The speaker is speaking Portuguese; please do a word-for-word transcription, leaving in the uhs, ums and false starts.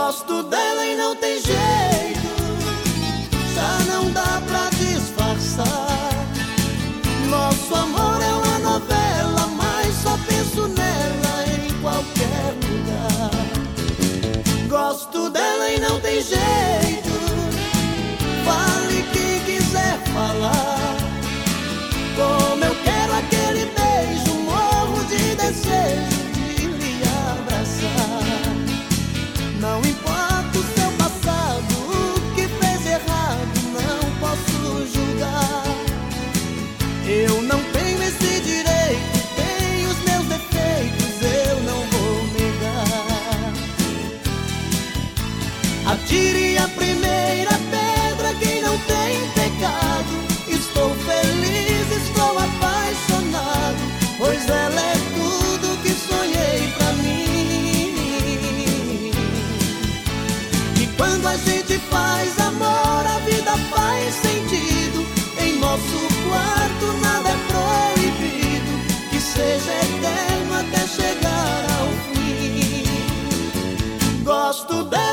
Gosto dela e não tem jeito, já não dá pra disfarçar. Nosso amor é uma novela, mas só penso nela em qualquer lugar. Gosto dela e não tem jeito, fale quem quiser falar. Como eu quero aquele beijo, morro de desejo de lhe abraçar. Não importa o seu passado, o que fez errado, não posso julgar. Eu não tenho esse direito, tenho os meus defeitos, eu não vou negar. Atire a primeira pedra quem não tem pecado. Estou feliz, estou apaixonado, pois ela é tudo que sonhei pra mim. E quando a gente faz amor, a vida faz sentido. Em nosso quarto nada é proibido, que seja eterno até chegar ao fim. Gosto dela